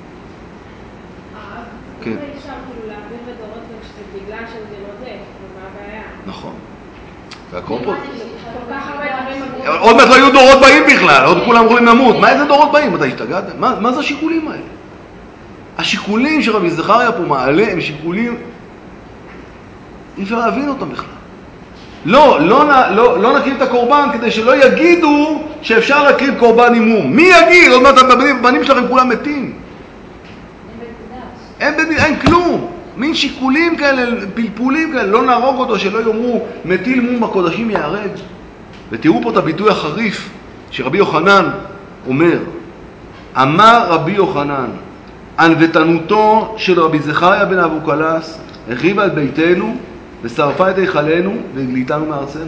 כן. זה אפשר כאילו להעביר בדורות שזה בגלל שזה רודף, ומה הבעיה? נכון. זה הכל פה. כל כך הרבה דברים... עוד מעט לא היו דורות באים בכלל, עוד כולם יכולים למות. מה איזה דורות באים? אתה השתגעת? מה זה השיקולים האלה? השיקולים שרבי זכריה פה מעלה הם שיקולים, אי אפשר להבין אותם בכלל. לא נקריב את הקורבן כדי שלא יגידו שאפשר להקריב קורבן עם מום. מי יגיד? עוד מעט הבנים שלכם כולם מתים. אין כלום. מין שיקולים כאלה, פלפולים כאלה, לא נהרוג אותו, שלא יאמרו מטיל מום בקודשים יהרג. ותראו פה את הביטוי החריף שרבי יוחנן אומר. אמר רבי יוחנן, ענוותנותו של רבי זכריה בן אבוקלס החריבה את ביתנו ושרפה את היכלנו והגליתנו מארצנו.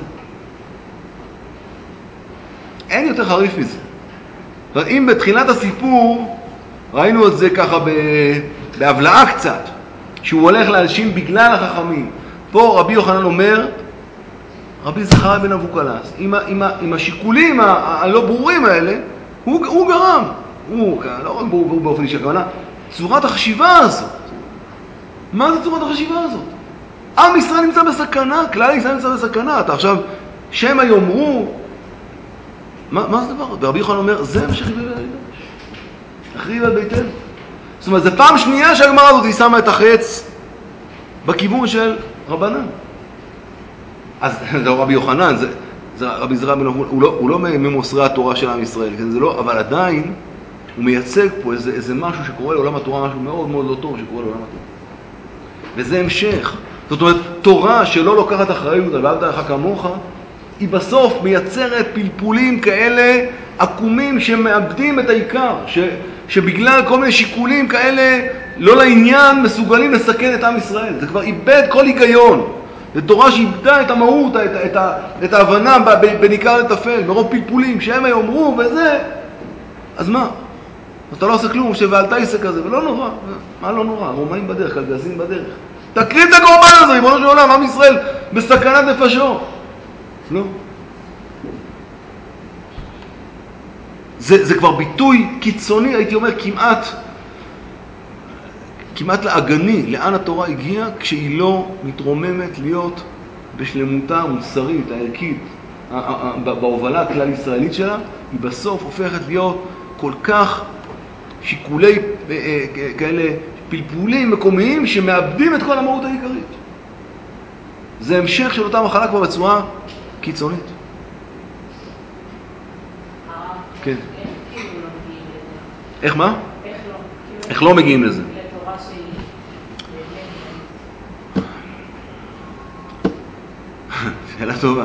אין יותר חריף מזה. אם בתחילת הסיפור ראינו את זה ככה בהבלעה קצת, שהוא הולך להלשין בגלל החכמים. פה רבי יוחנן אומר, רבי זכריה בן אבוקלס, עם השיקולים הלא ברורים האלה, הוא גרם. הוא לא רק ברור באופן אישי, הכוונה, צורת החשיבה הזאת. מה זה צורת החשיבה הזאת? עם ישראל נמצא בסכנה, כלל ישראל נמצא בסכנה. אתה עכשיו, שמה יאמרו, מה זה דבר? ורבי יוחנן אומר, זה מה שחיבל על המקדש. החריב על ביתנו. זאת אומרת, זו פעם שנייה שהגמרא הזאת היא שמה את החץ בכיוון של רבנן. אז זה רבי יוחנן, זה רבי זכריה בן אבוקלס, הוא לא ממוסרי התורה של עם ישראל, כן? זה לא, אבל עדיין הוא מייצג פה איזה משהו שקורה לעולם התורה, משהו מאוד מאוד לא טוב שקורה לעולם התורה. וזה המשך. זאת אומרת, תורה שלא לוקחת אחריות על ואהבת לרעך כמוך, היא בסוף מייצרת פלפולים כאלה עקומים שמאבדים את העיקר, שבגלל כל מיני שיקולים כאלה לא לעניין מסוגלים לסכן את עם ישראל. זה כבר איבד כל היגיון. זו תורה שאיבדה את המהות, את ההבנה בין עיקר לטפל, מרוב פלפולים שהם יאמרו וזה, אז מה? אז אתה לא עושה כלום, ואל תעשה כזה, ולא נורא. מה לא נורא? רומאים בדרך, קלגזים בדרך. תקריב את הקורבן הזה, ריבונו של עולם, עם ישראל בסכנת נפשו. לא. זה כבר ביטוי קיצוני, הייתי אומר, כמעט לאגני, לאן התורה הגיעה, כשהיא לא מתרוממת להיות בשלמותה המוסרית, הערכית, בהובלה הכלל ישראלית שלה, היא בסוף הופכת להיות כל כך שיקולי כאלה פלפולים מקומיים שמאבדים את כל המהות העיקרית. זה המשך של אותה מחלה כבר בצורה קיצונית. כן. איך מה? איך לא מגיעים לזה? שאלה טובה.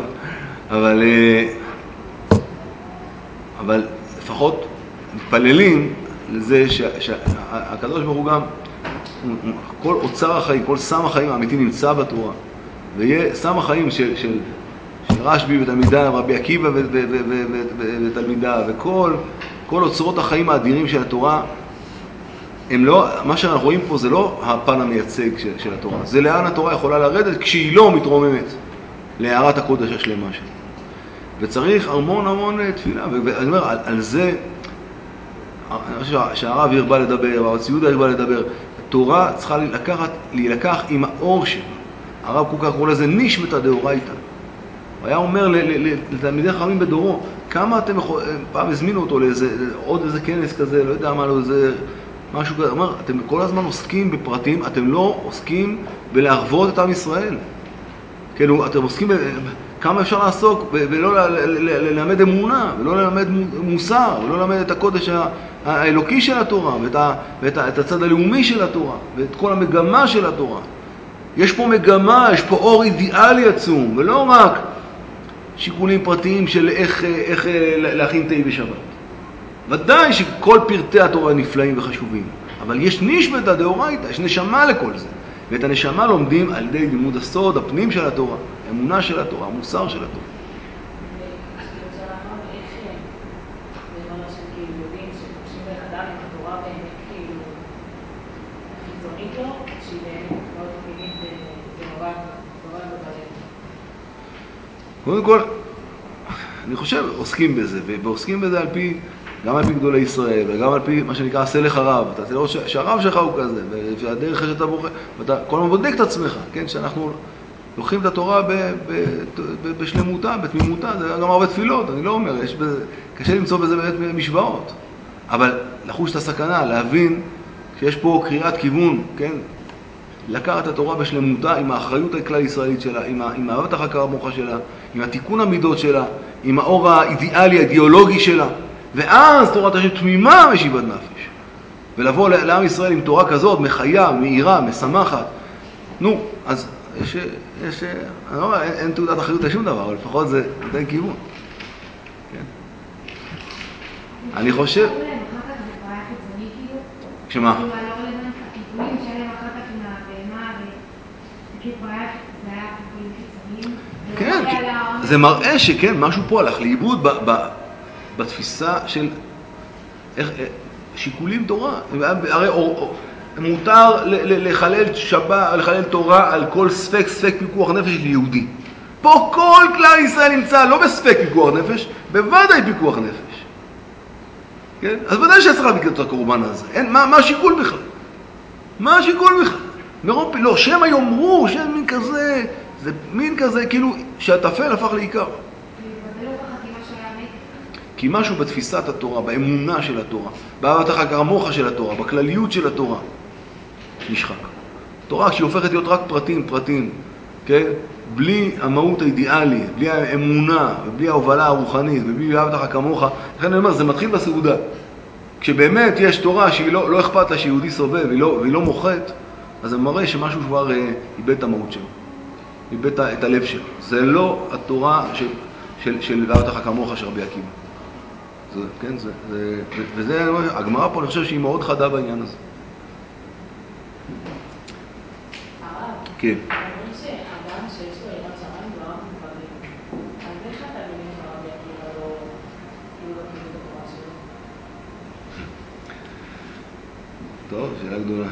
אבל לפחות מתפללים לזה שהקדוש ברוך הוא גם, כל אוצר החיים, כל סם החיים האמיתי נמצא בתורה. ויהיה סם החיים של רשב"י ותלמידיו, רבי עקיבא ותלמידיו, וכל אוצרות החיים האדירים של התורה, הם לא, מה שאנחנו רואים פה זה לא הפן המייצג של התורה, זה לאן התורה יכולה לרדת כשהיא לא מתרוממת להערת הקודש השלמה שלה. וצריך המון תפילה, ואני אומר, על זה, אני חושב שהרב הרבה לדבר, והרב ציודה הרבה לדבר, התורה צריכה להילקח עם האור שלה. הרב קוקה קורא לזה נשמתא דאורייתא. הוא היה אומר לתלמידי חכמים בדורו, כמה אתם פעם הזמינו אותו לעוד איזה כנס כזה, לא יודע מה, לא איזה משהו כזה, אומר, אתם כל הזמן עוסקים בפרטים, אתם לא עוסקים בלהרוות את עם ישראל. כאילו, אתם עוסקים כמה אפשר לעסוק ולא ללמד אמונה, ולא ללמד מוסר, ולא ללמד את הקודש האלוקי של התורה, ואת הצד הלאומי של התורה, ואת כל המגמה של התורה. יש פה מגמה, יש פה אור אידיאלי עצום, ולא רק שיקולים פרטיים של איך להכין תה בשבת. ודאי שכל פרטי התורה נפלאים וחשובים, אבל יש נשמתא דאורייתא, יש נשמה לכל זה. ואת הנשמה לומדים על ידי לימוד הסוד, הפנים של התורה, האמונה של התורה, המוסר של התורה. קודם כל, אני חושב, עוסקים בזה, ועוסקים בזה גם על פי גדולי ישראל, וגם על פי מה שנקרא עשה לך רב. אתה תראה שהרב שלך הוא כזה, והדרך שאתה בוחר, ואתה כל הזמן בודק את עצמך, כן? שאנחנו לוקחים את התורה בשלמותה, בתמימותה, זה גם הרבה תפילות, אני לא אומר, קשה למצוא בזה באמת משוואות. אבל לחוש את הסכנה, להבין שיש פה קריאת כיוון, כן? לקחת את התורה בשלמותה עם האחריות הכלל ישראלית שלה, עם אהבת לרעך כמוך שלה, עם התיקון המידות שלה, עם האור האידיאלי, האידיאולוגי שלה, ואז תורת השם תמימה משיבת נפש. ולבוא לעם ישראל עם תורה כזאת, מחיה, מהירה, משמחת. נו, אז אני לא אומר, אין תעודת אחריות לשום דבר, אבל לפחות זה נותן כיוון. כן. אני חושב... שמה? כן, זה מראה שכן, משהו פה הלך לאיבוד בתפיסה של שיקולים תורה. הרי מותר לחלל שבת, לחלל תורה על כל ספק פיקוח נפש ליהודי. פה כל כלל ישראל נמצא לא בספק פיקוח נפש, בוודאי פיקוח נפש. כן? אז ודאי שצריך להביא את הקורבן הזה. מה השיקול בכלל? מה השיקול בכלל? מרוב לא, שמא יאמרו, שם מין כזה, זה מין כזה, כאילו שהטפל הפך לעיקר. כי משהו בתפיסת התורה, באמונה של התורה, באהבתך כמוך של התורה, בכלליות של התורה, נשחק. תורה כשהיא הופכת להיות רק פרטים, כן? בלי המהות האידיאלית, בלי האמונה, ובלי ההובלה הרוחנית, ובלי אהבתך כמוך, לכן אני אומר, זה מתחיל בסעודה. כשבאמת יש תורה שהיא לא אכפת לה שיהודי סובב, והיא לא מוחת, אז זה מראה שמשהו כבר איבד את המהות שלו, איבד את הלב שלו. זה לא התורה של אהבתך כמוך של רבי עקיבא. כן, וזה, הגמרא פה אני חושב שהיא מאוד חדה בעניין הזה. כן. אני חושב שאדם שיש לו יראת שמיים לא מוכרים. אז איך אתה מבין שרבי עקיבא לא קיבל את התורה שלו? טוב, שאלה גדולה.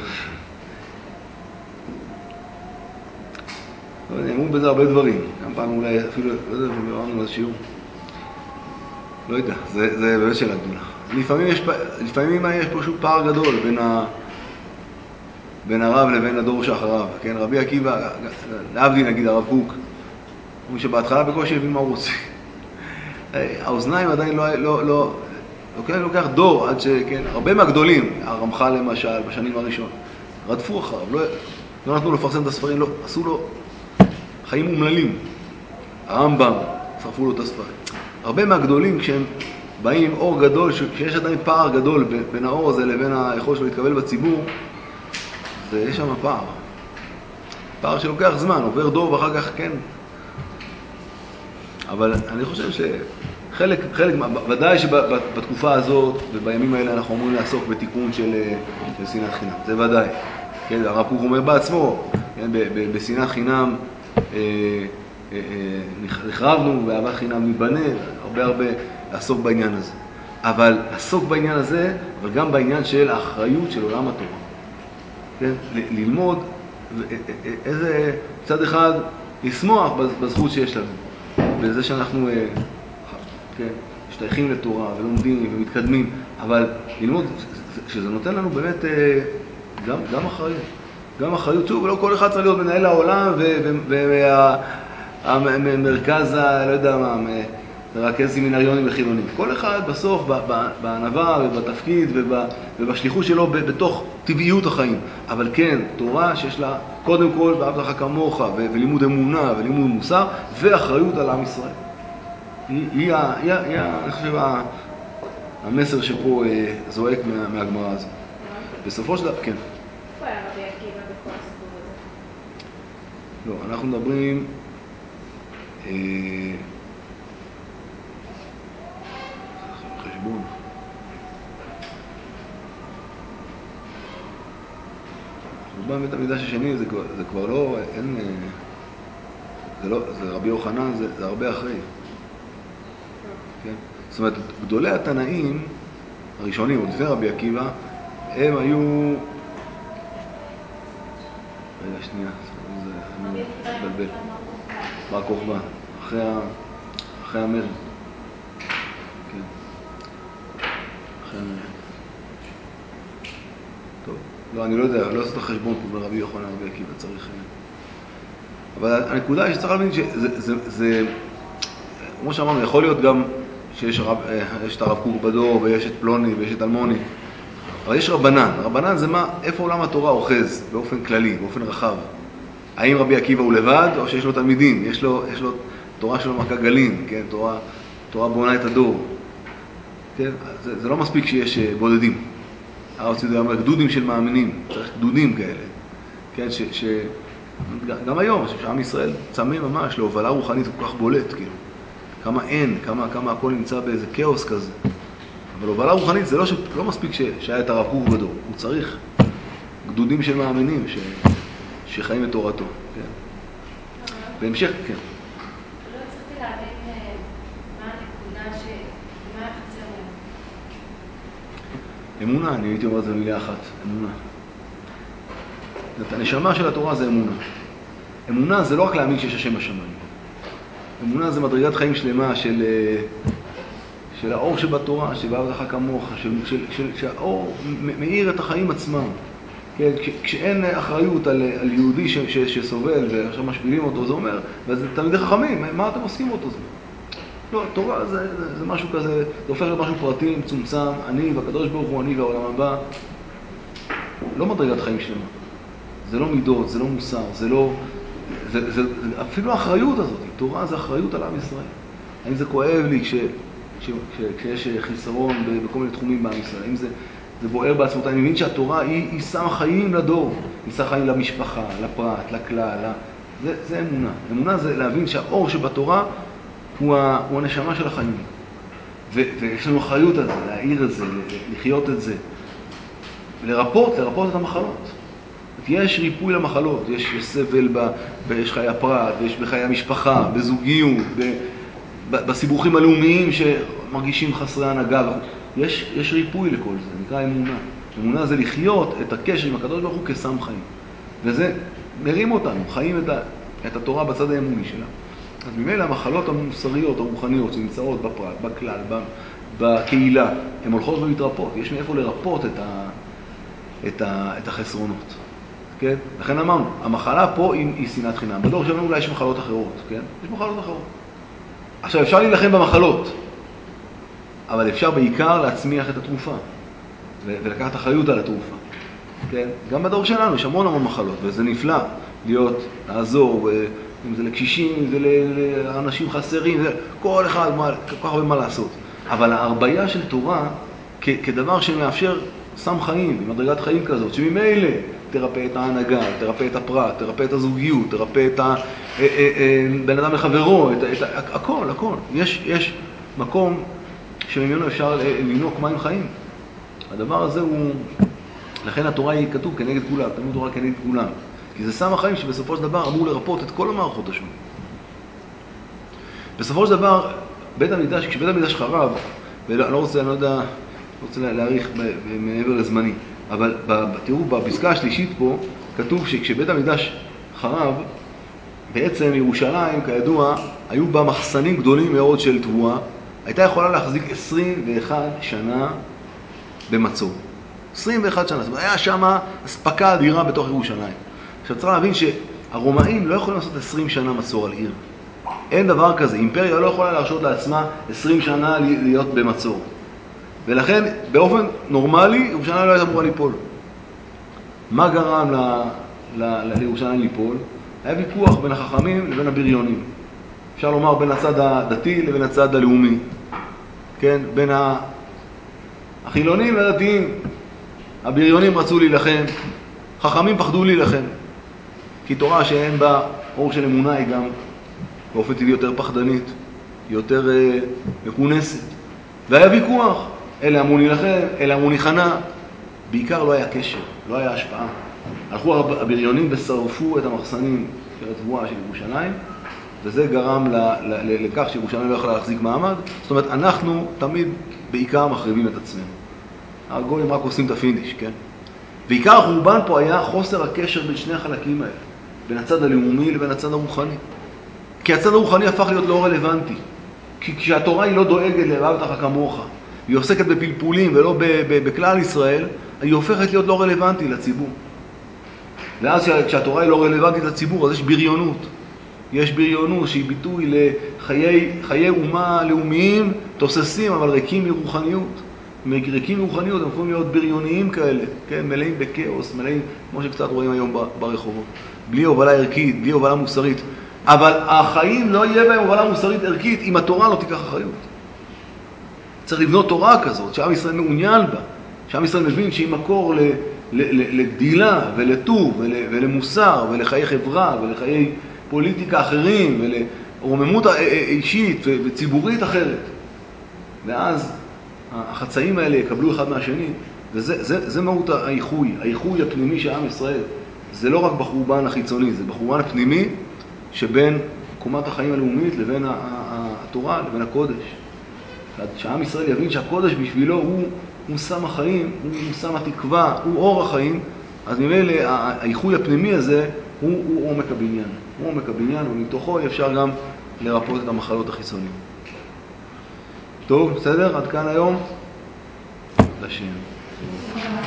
נאמרו בזה הרבה דברים. גם פעם אולי אפילו, לא יודע, אמרנו איזה שיעור. לא יודע, זה באמת שאלה גדולה. לפעמים יש פה שוב פער גדול בין הרב לבין הדור שאחריו. כן, רבי עקיבא, להבדיל נגיד הרב קוק, הוא שבהתחלה בקושי הבין מה הוא רוצה. האוזניים עדיין לוקח דור עד שכן, הרבה מהגדולים, הרמח"ל למשל, בשנים הראשון, רדפו אחריו, לא נתנו לפרסם את הספרים, עשו לו חיים אומללים. הרמב"ם, שרפו לו את הספרים. הרבה מהגדולים כשהם באים עם אור גדול, שיש עדיין פער גדול בין האור הזה לבין היכולת שלו להתקבל בציבור, יש שם פער שלוקח זמן, עובר דור ואחר כך כן. אבל אני חושב שחלק, ודאי שבתקופה הזאת ובימים האלה אנחנו אמורים לעסוק בתיקון של שנאת חינם, זה ודאי. כן, הרב קוק אומר בעצמו, כן, בשנאת חינם נחרבנו, ואהבת חינם ניבנה, הרבה לעסוק בעניין הזה. אבל לעסוק בעניין הזה, אבל גם בעניין של האחריות של עולם התורה. כן? ללמוד איזה צד אחד לשמוח בזכות שיש לנו. בזה שאנחנו כן, משתייכים לתורה ולומדים ומתקדמים, אבל ללמוד שזה נותן לנו באמת גם אחריות. גם אחריות, שוב, ולא כל אחד צריך להיות מנהל העולם והמרכז, לא יודע מה, מרכז סמינריונים וחילונים. כל אחד בסוף בענווה ובתפקיד ובשליחות שלו בתוך טבעיות החיים. אבל כן, תורה שיש לה קודם כל ואהבתך כמוך ולימוד אמונה ולימוד מוסר ואחריות על עם ישראל. היא אני חושב, המסר שפה זועק מהגמרא הזו. בסופו של דבר, כן. איפה היה רבי עקיבא בכל הסיפור הזה? לא, אנחנו מדברים חשבון. חורבן בית המקדש השני זה כבר לא, אין, זה רבי יוחנן, זה הרבה אחרי. כן? זאת אומרת, גדולי התנאים הראשונים, עוד לפני רבי עקיבא, הם היו... רגע, שנייה, אני מתבלבל. בר כוכבא, אחרי המרד. כן. אחרי המרד. טוב, לא, אני לא יודע, לא עושה את החשבון פה ברבי יוחנן, רבי עקיבא, צריך... אבל הנקודה היא שצריך להבין שזה, כמו שאמרנו, יכול להיות גם שיש את הרב קוק בדור, ויש את פלוני, ויש את אלמוני, אבל יש רבנן. רבנן זה מה, איפה עולם התורה אוחז, באופן כללי, באופן רחב. האם רבי עקיבא הוא לבד, או שיש לו תלמידים, יש לו תורה שלו מכה גלים, כן? תורה בונה את הדור. כן? זה לא מספיק שיש בודדים. הרב צידו אומר, גדודים של מאמינים, צריך גדודים כאלה. כן? גם היום, שעם ישראל צמא ממש להובלה רוחנית כל כך בולט, כאילו. כמה אין, כמה הכל נמצא באיזה כאוס כזה. אבל הובלה רוחנית זה לא מספיק שהיה את הרב קוק בדור. הוא צריך גדודים של מאמינים שחיים את תורתו. כן? בהמשך, כן. לא הצלחתי להבין מה הנקודה מה חסר להם. אמונה, אני הייתי אומר את זה במילה אחת, אמונה. הנשמה של התורה זה אמונה. אמונה זה לא רק להאמין שיש השם בשמיים. אמונה זה מדרגת חיים שלמה של האור שבתורה, שבאהבת לך כמוך, שהאור מאיר את החיים עצמם. כן, כשאין אחריות על יהודי שסובל ועכשיו משפילים אותו, זה אומר, וזה תלמידי חכמים, מה אתם עוסקים אותו? לא, תורה זה משהו כזה, זה הופך למשהו פרטי, מצומצם, אני והקדוש ברוך הוא, אני והעולם הבא. לא מדרגת חיים שלמה. זה לא מידות, זה לא מוסר, זה לא... זה אפילו האחריות הזאת, תורה זה אחריות על עם ישראל. האם זה כואב לי כשיש חיסרון בכל מיני תחומים בעם ישראל? האם זה בוער בעצמות? אני מבין שהתורה היא שמה חיים לדור, היא שמה חיים למשפחה, לפרט, לכלל, זה אמונה. אמונה זה להבין שהאור שבתורה הוא הנשמה של החיים. ויש לנו אחריות על זה, להעיר את זה, לחיות את זה, לרפות את המחלות. יש ריפוי למחלות, יש סבל יש חיי הפרט, יש בחיי המשפחה, בזוגיות, בסיבוכים הלאומיים שמרגישים חסרי הנהגה. יש ריפוי לכל זה, נקרא אמונה. אמונה זה לחיות את הקשר עם הקדוש ברוך הוא כסם חיים. וזה מרים אותנו, חיים את התורה בצד האמוני שלה. אז ממילא המחלות המוסריות, הרוחניות, שנמצאות בפרט, בכלל, בקהילה, הן הולכות ומתרפות. יש מאיפה לרפות את החסרונות. כן? לכן אמרנו, המחלה פה היא שנאת חינם. בדור שלנו אולי יש מחלות אחרות, כן? יש מחלות אחרות. עכשיו, אפשר להילחם במחלות, אבל אפשר בעיקר להצמיח את התרופה, ולקחת אחריות על התרופה. כן? גם בדור שלנו יש המון מחלות, וזה נפלא לעזור, אם זה לקשישים, אם זה לאנשים חסרים, כל אחד, כל כך הרבה מה לעשות. אבל ההרביה של תורה, כדבר שמאפשר סם חיים, מדרגת חיים כזאת, שממילא תרפא את ההנהגה, תרפא את הפרט, תרפא את הזוגיות, תרפא את בן אדם לחברו, הכל. יש מקום שממנו אפשר לנוק מים חיים. הדבר הזה הוא, לכן התורה היא כתוב כנגד כולם, תלמוד תורה כנגד כולם. כי זה סם החיים שבסופו של דבר אמור לרפות את כל המערכות השונות. בסופו של דבר, כשבית המקדש חרב, אני לא רוצה להאריך מעבר לזמני, אבל תראו, בפסקה השלישית פה, כתוב שכשבית המקדש חרב, בעצם ירושלים, כידוע, היו בה מחסנים גדולים מאוד של תבואה, הייתה יכולה להחזיק 21 שנה במצור. 21 שנה, זאת אומרת, היה שם אספקה אדירה בתוך ירושלים. עכשיו צריך להבין שהרומאים לא יכולים לעשות 20 שנה מצור על עיר. אין דבר כזה, אימפריה לא יכולה להרשות לעצמה 20 שנה להיות במצור. ולכן באופן נורמלי ירושלים לא הייתה אמורה ליפול. מה גרם לירושלים ליפול? היה ויכוח בין החכמים לבין הבריונים. אפשר לומר בין הצד הדתי לבין הצד הלאומי. כן? בין החילונים והדתיים. הבריונים רצו להילחם, חכמים פחדו להילחם. כי תורה שאין בה אור של אמונה היא גם באופן טבעי יותר פחדנית, יותר מכונסת. והיה ויכוח, אלה אמרו להילחם, אלה אמרו להיכנע. בעיקר לא היה קשר, לא היה השפעה. הלכו הבריונים ושרפו את המחסנים של התבואה של ירושלים, וזה גרם לכך שירושלים לא יכולה להחזיק מעמד. זאת אומרת, אנחנו תמיד בעיקר מחריבים את עצמנו. הגויים רק עושים את הפיניש, כן? ועיקר החורבן פה היה חוסר הקשר בין שני החלקים האלה, בין הצד הלאומי לבין הצד הרוחני. כי הצד הרוחני הפך להיות לא רלוונטי. כי כשהתורה היא לא דואגת לאהבת לך כמוך, היא עוסקת בפלפולים ולא בכלל ישראל, היא הופכת להיות לא רלוונטי לציבור. ואז כשהתורה היא לא רלוונטית לציבור, אז יש בריונות. יש בריונות שהיא ביטוי לחיי אומה לאומיים, תוססים, אבל ריקים מרוחניות. ריקים מרוחניות, הם יכולים להיות בריוניים כאלה, כן? מלאים בקאוס, מלאים, כמו שקצת רואים היום ברחובות. בלי הובלה ערכית, בלי הובלה מוסרית. אבל החיים לא יהיה בהם הובלה מוסרית ערכית אם התורה לא תיקח אחריות. צריך לבנות תורה כזאת, שעם ישראל מעוניין בה, שעם ישראל מבין שהיא מקור לגדילה ולטוב ולמוסר ולחיי חברה ולחיי פוליטיקה אחרים ולרוממות אישית וציבורית אחרת. ואז החצאים האלה יקבלו אחד מהשני, וזה מהות האיחוי הפנימי של עם ישראל. זה לא רק בחורבן החיצוני, זה בחורבן הפנימי שבין קומת החיים הלאומית לבין התורה, לבין הקודש. שהעם ישראל יבין שהקודש בשבילו הוא שם החיים, הוא שם התקווה, הוא אור החיים, אז ממילא האיחוי הפנימי הזה הוא עומק הבניין. הוא עומק הבניין, ומתוכו אפשר גם לרפות את המחלות החיצוניות. טוב, בסדר? עד כאן היום? לשם.